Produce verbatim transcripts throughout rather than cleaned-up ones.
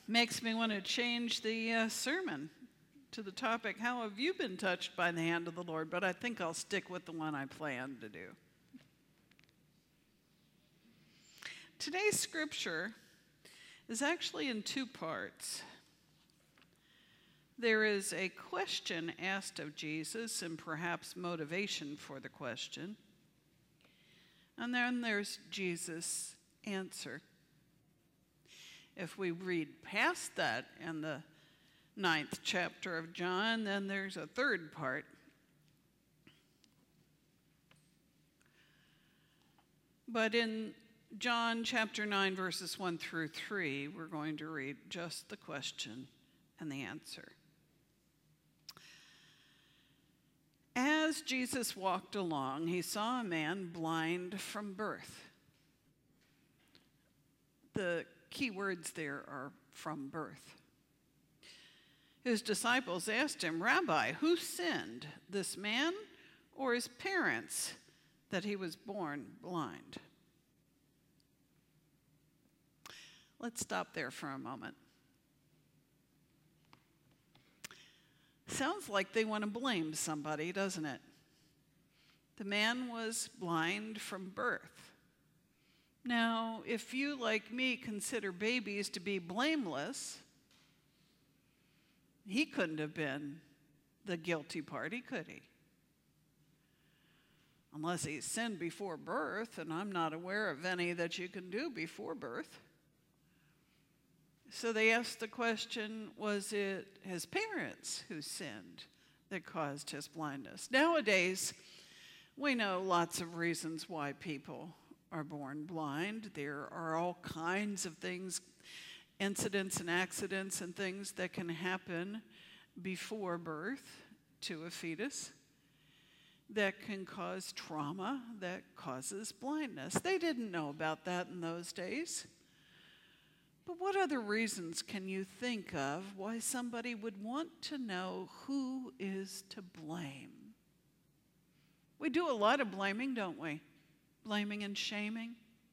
Makes me want to change the uh, sermon to the topic, how have you been touched by the hand of the Lord? But I think I'll stick with the one I planned to do. Today's scripture is actually in two parts. There is a question asked of Jesus and perhaps motivation for the question. And then there's Jesus' answer. If we read past that in the ninth chapter of John, then there's a third part. But in John chapter nine, verses one through three, we're going to read just the question and the answer. As Jesus walked along, he saw a man blind from birth. The key words there are from birth. His disciples asked him, "Rabbi, who sinned, this man or his parents, that he was born blind?" Let's stop there for a moment. Sounds like they want to blame somebody, doesn't it? The man was blind from birth. Now, if you, like me, consider babies to be blameless, he couldn't have been the guilty party, could he? Unless he sinned before birth, and I'm not aware of any that you can do before birth. So they asked the question, was it his parents who sinned that caused his blindness? Nowadays, we know lots of reasons why people are born blind. There are all kinds of things, incidents and accidents and things that can happen before birth to a fetus that can cause trauma that causes blindness. They didn't know about that in those days. But what other reasons can you think of why somebody would want to know who is to blame? We do a lot of blaming, don't we? Blaming and shaming.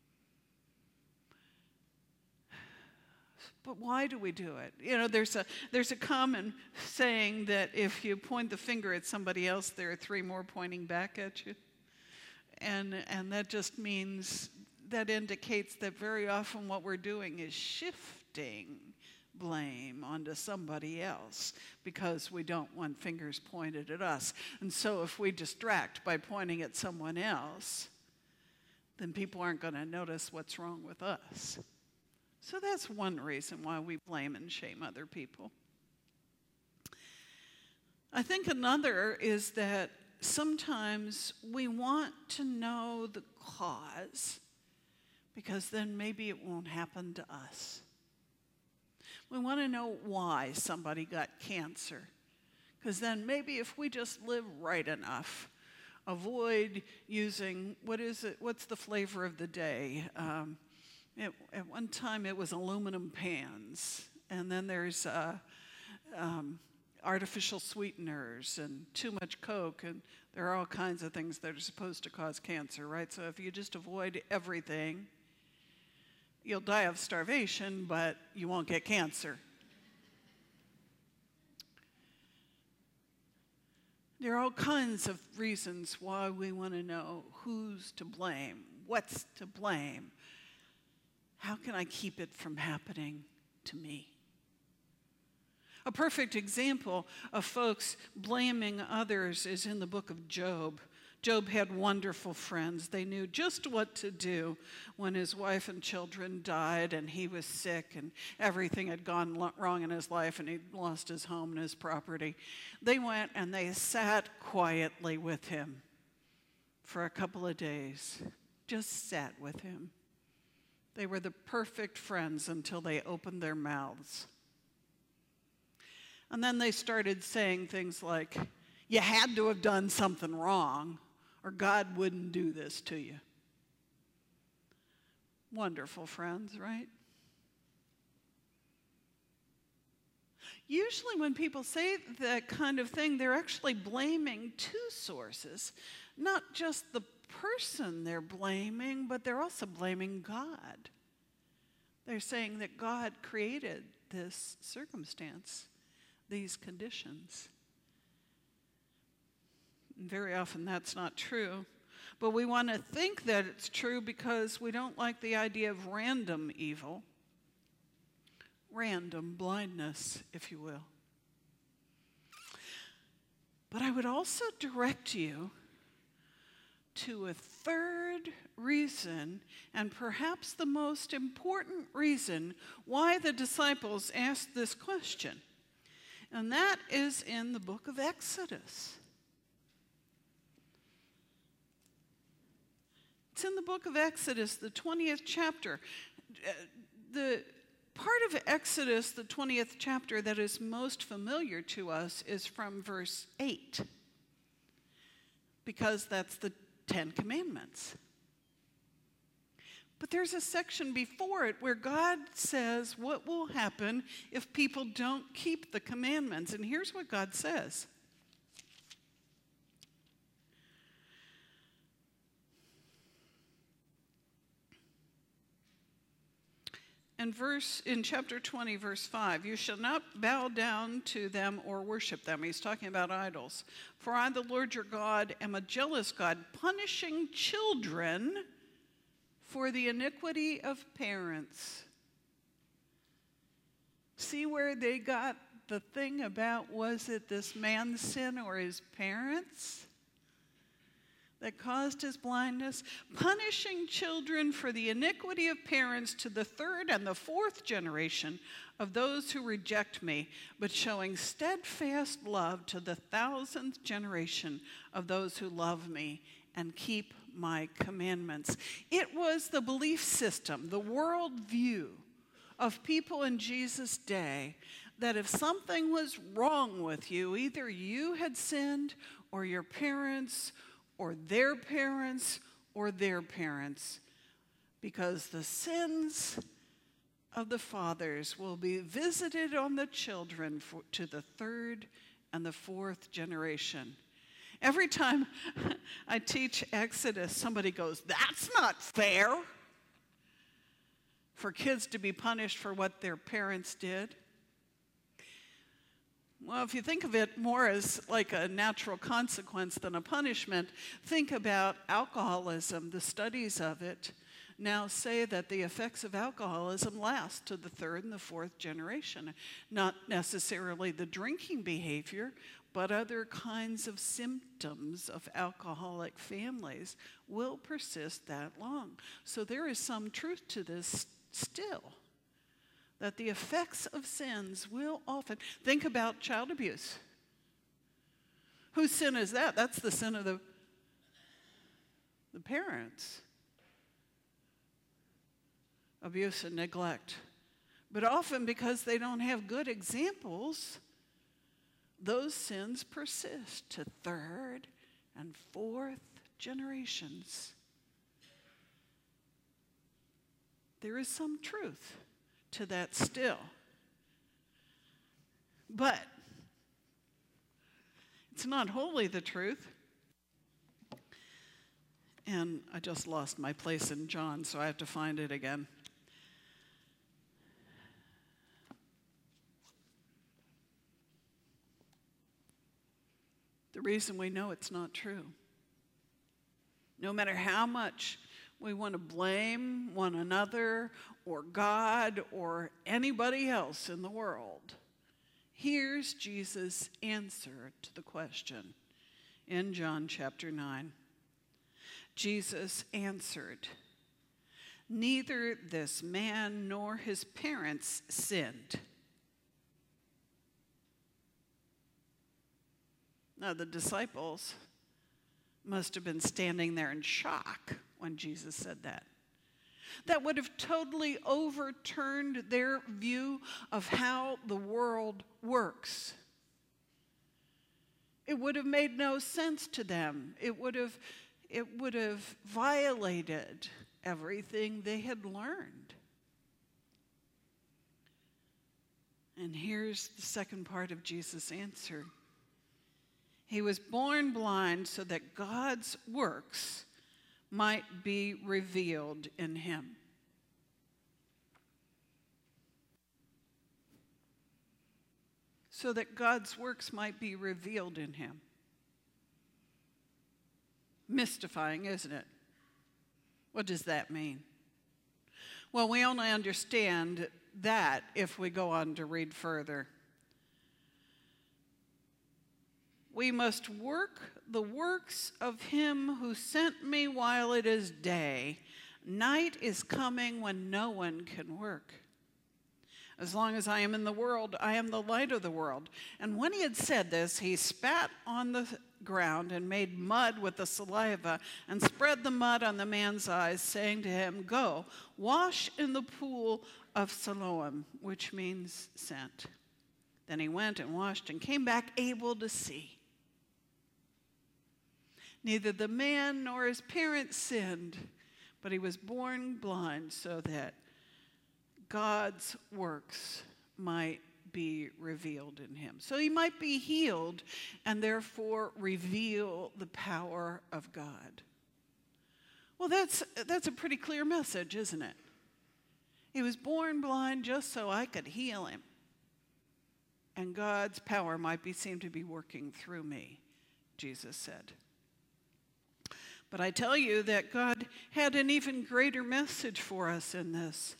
But why do we do it? You know, there's a there's a common saying that if you point the finger at somebody else, there are three more pointing back at you. And and that just means, that indicates that very often what we're doing is shifting blame onto somebody else because we don't want fingers pointed at us. And so if we distract by pointing at someone else, then people aren't going to notice what's wrong with us. So that's one reason why we blame and shame other people. I think another is that sometimes we want to know the cause, because then maybe it won't happen to us. We want to know why somebody got cancer, because then maybe if we just live right enough, avoid using, what is it, what's the flavor of the day? Um, it, at one time it was aluminum pans, and then there's uh, um, artificial sweeteners and too much Coke, and there are all kinds of things that are supposed to cause cancer, right? So if you just avoid everything, you'll die of starvation, but you won't get cancer. There are all kinds of reasons why we want to know who's to blame, what's to blame. How can I keep it from happening to me? A perfect example of folks blaming others is in the book of Job. Job had wonderful friends. They knew just what to do when his wife and children died and he was sick and everything had gone wrong in his life and he'd lost his home and his property. They went and they sat quietly with him for a couple of days. Just sat with him. They were the perfect friends until they opened their mouths. And then they started saying things like, "You had to have done something wrong, or God wouldn't do this to you." Wonderful friends, right? Usually when people say that kind of thing, they're actually blaming two sources. Not just the person they're blaming, but they're also blaming God. They're saying that God created this circumstance, these conditions. And very often that's not true. But we want to think that it's true because we don't like the idea of random evil. Random blindness, if you will. But I would also direct you to a third reason, and perhaps the most important reason why the disciples asked this question. And that is in the book of Exodus. It's in the book of Exodus, the twentieth chapter. The part of Exodus, the twentieth chapter, that is most familiar to us is from verse eight, because that's the Ten Commandments. But there's a section before it where God says what will happen if people don't keep the commandments. And here's what God says. In verse in chapter twenty, verse five, you shall not bow down to them or worship them. He's talking about idols. For I, the Lord your God, am a jealous God, punishing children for the iniquity of parents. See where they got the thing about, was it this man's sin or his parents that caused his blindness? Punishing children for the iniquity of parents to the third and the fourth generation of those who reject me, but showing steadfast love to the thousandth generation of those who love me and keep my commandments. It was the belief system, the worldview of people in Jesus' day, that if something was wrong with you, either you had sinned or your parents or their parents or their parents, because the sins of the fathers will be visited on the children for, to the third and the fourth generation. Every time I teach Exodus, somebody goes, that's not fair for kids to be punished for what their parents did. Well, if you think of it more as like a natural consequence than a punishment, think about alcoholism. The studies of it now say that the effects of alcoholism last to the third and the fourth generation. Not necessarily the drinking behavior, but other kinds of symptoms of alcoholic families will persist that long. So there is some truth to this still, that the effects of sins will often, think about child abuse. Whose sin is that? That's the sin of the, the parents. Abuse and neglect. But often because they don't have good examples, those sins persist to third and fourth generations. There is some truth to that still. But it's not wholly the truth. And I just lost my place in John, so I have to find it again. The reason we know it's not true, no matter how much we want to blame one another or God or anybody else in the world, here's Jesus' answer to the question in John chapter nine. Jesus answered, neither this man nor his parents sinned. Now, the disciples must have been standing there in shock when Jesus said that. That would have totally overturned their view of how the world works. It would have made no sense to them. It would have, it would have violated everything they had learned. And here's the second part of Jesus' answer. He was born blind so that God's works might be revealed in him. so that God's works might be revealed in him. Mystifying, isn't it? What does that mean? Well, we only understand that if we go on to read further. We must work the works of him who sent me while it is day. Night is coming when no one can work. As long as I am in the world, I am the light of the world. And when he had said this, he spat on the ground and made mud with the saliva and spread the mud on the man's eyes, saying to him, "Go, wash in the pool of Siloam," which means sent. Then he went and washed and came back able to see. Neither the man nor his parents sinned, but he was born blind so that God's works might be revealed in him. So he might be healed and therefore reveal the power of God. Well, that's, that's a pretty clear message, isn't it? He was born blind just so I could heal him. And God's power might be seen to be working through me, Jesus said. But I tell you that God had an even greater message for us in this.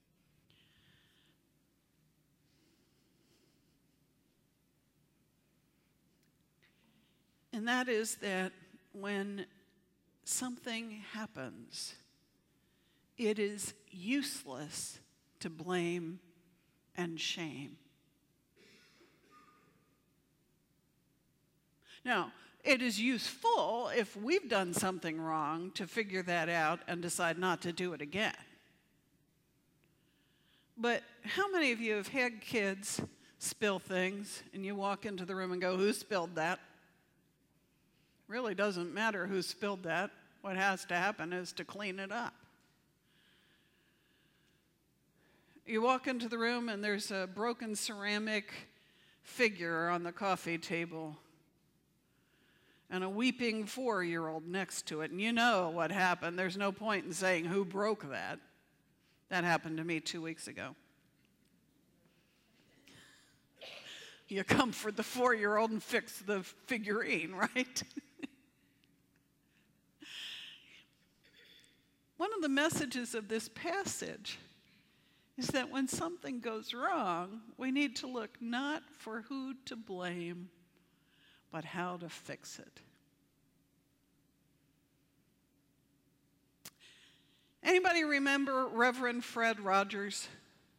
And that is that when something happens, it is useless to blame and shame. Now, it is useful if we've done something wrong to figure that out and decide not to do it again. But how many of you have had kids spill things and you walk into the room and go, "Who spilled that?" Really doesn't matter who spilled that. What has to happen is to clean it up. You walk into the room and there's a broken ceramic figure on the coffee table and a weeping four-year-old next to it, and you know what happened. There's no point in saying who broke that. That happened to me two weeks ago. You comfort the four-year-old and fix the figurine, right? One of the messages of this passage is that when something goes wrong, we need to look not for who to blame, but how to fix it. Anybody remember Reverend Fred Rogers?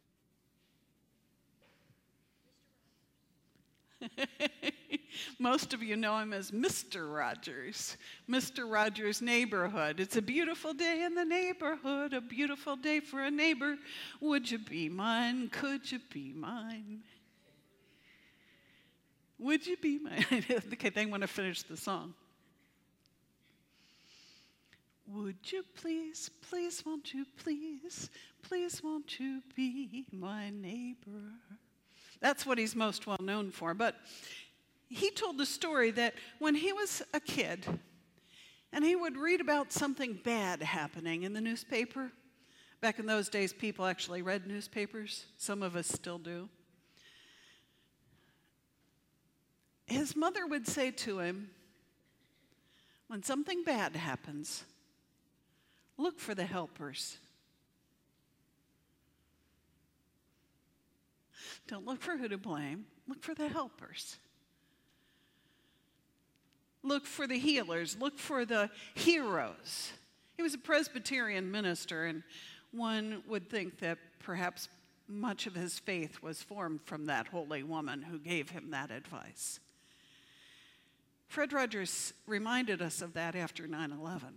Most of you know him as Mister Rogers. Mister Rogers' Neighborhood. It's a beautiful day in the neighborhood, a beautiful day for a neighbor. Would you be mine? Could you be mine? Would you be mine? Okay, they want to finish the song. Would you please, please, won't you please, please, won't you be my neighbor? That's what he's most well known for. But he told the story that when he was a kid and he would read about something bad happening in the newspaper. Back in those days, people actually read newspapers. Some of us still do. His mother would say to him, when something bad happens, look for the helpers. Don't look for who to blame. Look for the helpers. Look for the healers. Look for the heroes. He was a Presbyterian minister, and one would think that perhaps much of his faith was formed from that holy woman who gave him that advice. Fred Rogers reminded us of that after nine eleven.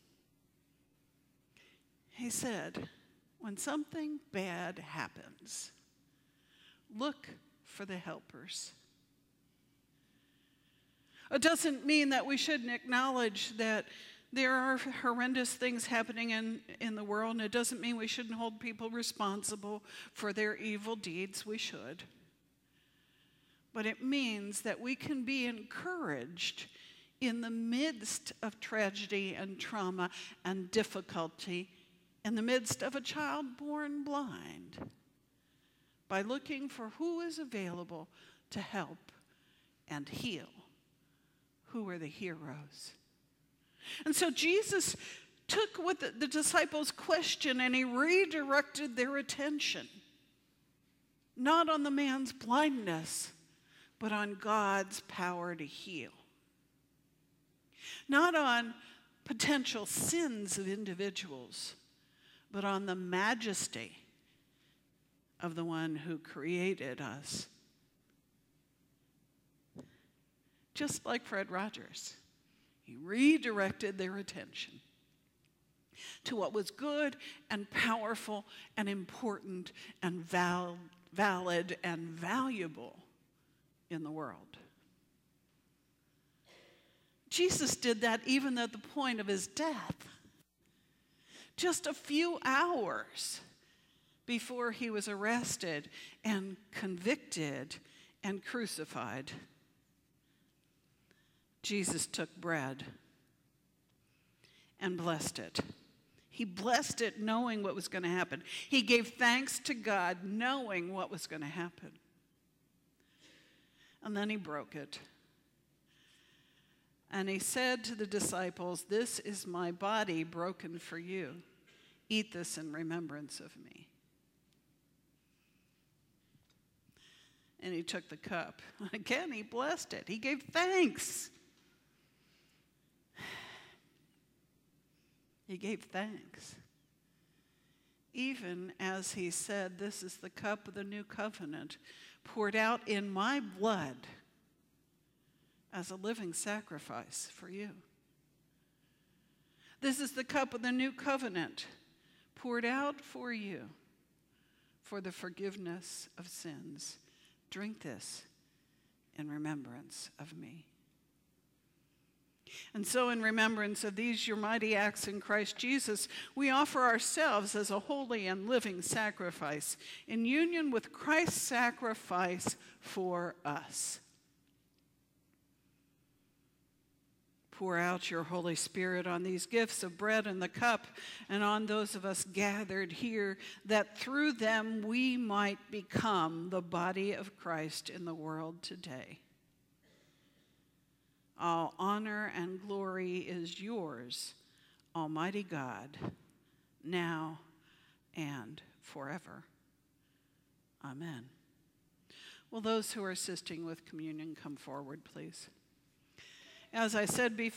He said, when something bad happens, look for the helpers. It doesn't mean that we shouldn't acknowledge that there are horrendous things happening in, in the world, and it doesn't mean we shouldn't hold people responsible for their evil deeds. We should. But it means that we can be encouraged in the midst of tragedy and trauma and difficulty, in the midst of a child born blind, by looking for who is available to help and heal. Who are the heroes? And so Jesus took what the, the disciples' question and he redirected their attention, not on the man's blindness, but on God's power to heal. Not on potential sins of individuals, but on the majesty of the one who created us. Just like Fred Rogers, he redirected their attention to what was good and powerful and important and val- valid and valuable in the world. Jesus did that even at the point of his death, just a few hours before he was arrested and convicted and crucified. Jesus took bread and blessed it. He blessed it knowing what was going to happen. He gave thanks to God knowing what was going to happen. And then he broke it. And he said to the disciples, "This is my body broken for you. Eat this in remembrance of me." And he took the cup. Again, he blessed it. He gave thanks. He gave thanks. Even as he said, "This is the cup of the new covenant, poured out in my blood as a living sacrifice for you. This is the cup of the new covenant, poured out for you for the forgiveness of sins. Drink this in remembrance of me." And so in remembrance of these your mighty acts in Christ Jesus, we offer ourselves as a holy and living sacrifice in union with Christ's sacrifice for us. Pour out your Holy Spirit on these gifts of bread and the cup, and on those of us gathered here, that through them we might become the body of Christ in the world today. All honor and glory is yours, Almighty God, now and forever. Amen. Will those who are assisting with communion come forward, please? As I said before,